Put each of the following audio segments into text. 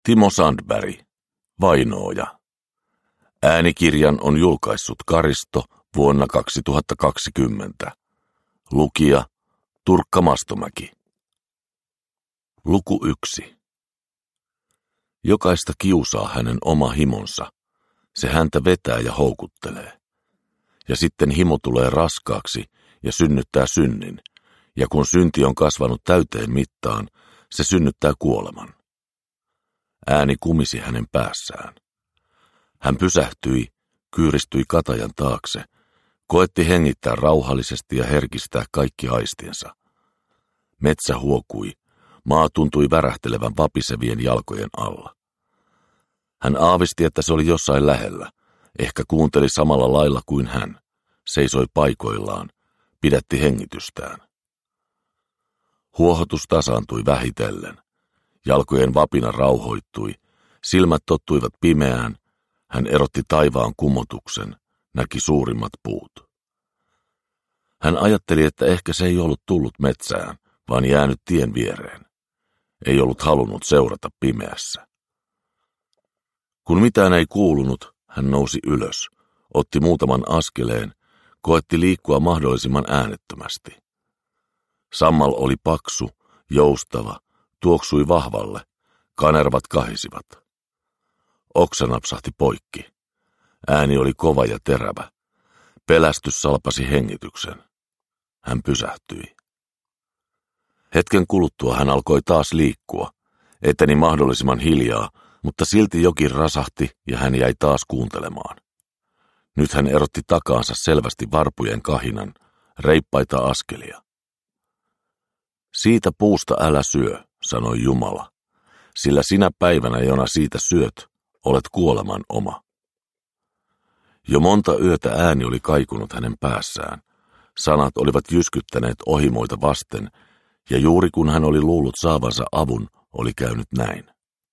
Timo Sandberg, Vainooja. Äänikirjan on julkaissut Karisto vuonna 2020. Lukija Turkka Mastomäki. Luku 1. Jokaista kiusaa hänen oma himonsa. Se häntä vetää ja houkuttelee. Ja sitten himo tulee raskaaksi ja synnyttää synnin, ja kun synti on kasvanut täyteen mittaan, se synnyttää kuoleman. Ääni kumisi hänen päässään. Hän pysähtyi, kyyristyi katajan taakse, koetti hengittää rauhallisesti ja herkistää kaikki aistinsa. Metsä huokui, maa tuntui värähtelevän vapisevien jalkojen alla. Hän aavisti, että se oli jossain lähellä, ehkä kuunteli samalla lailla kuin hän, seisoi paikoillaan, pidätti hengitystään. Huohotus tasaantui vähitellen, jalkojen vapina rauhoittui, silmät tottuivat pimeään, hän erotti taivaan kumotuksen, näki suurimmat puut. Hän ajatteli, että ehkä se ei ollut tullut metsään, vaan jäänyt tien viereen. Ei ollut halunnut seurata pimeässä. Kun mitään ei kuulunut, hän nousi ylös, otti muutaman askeleen, koetti liikkua mahdollisimman äänettömästi. Sammal oli paksu, joustava, tuoksui vahvalle, kanervat kahisivat. Oksa napsahti poikki. Ääni oli kova ja terävä. Pelästys salpasi hengityksen. Hän pysähtyi. Hetken kuluttua hän alkoi taas liikkua, eteni mahdollisimman hiljaa, mutta silti jokin rasahti ja hän jäi taas kuuntelemaan. Nyt hän erotti takaansa selvästi varpujen kahinan, reippaita askelia. Siitä puusta älä syö, sanoi Jumala, sillä sinä päivänä, jona siitä syöt, olet kuoleman oma. Jo monta yötä ääni oli kaikunut hänen päässään. Sanat olivat jyskyttäneet ohimoita vasten, ja juuri kun hän oli luullut saavansa avun, oli käynyt näin.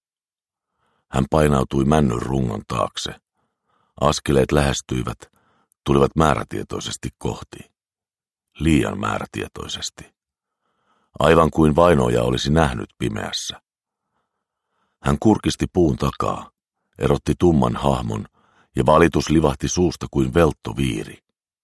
Hän painautui männyn rungon taakse. Askeleet lähestyivät, tulivat määrätietoisesti kohti. Liian määrätietoisesti. Aivan kuin Vainooja olisi nähnyt pimeässä. Hän kurkisti puun takaa, erotti tumman hahmon, ja valitus livahti suusta kuin velttoviiri.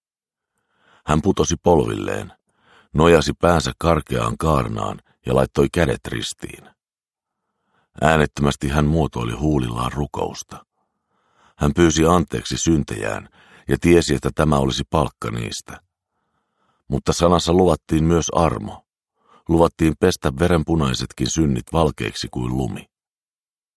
Hän putosi polvilleen, nojasi päänsä karkeaan kaarnaan ja laittoi kädet ristiin. Äänettömästi hän muotoili huulillaan rukousta. Hän pyysi anteeksi syntejään ja tiesi, että tämä olisi palkka niistä. Mutta sanassa luvattiin myös armo. Luvattiin pestä verenpunaisetkin synnit valkeiksi kuin lumi.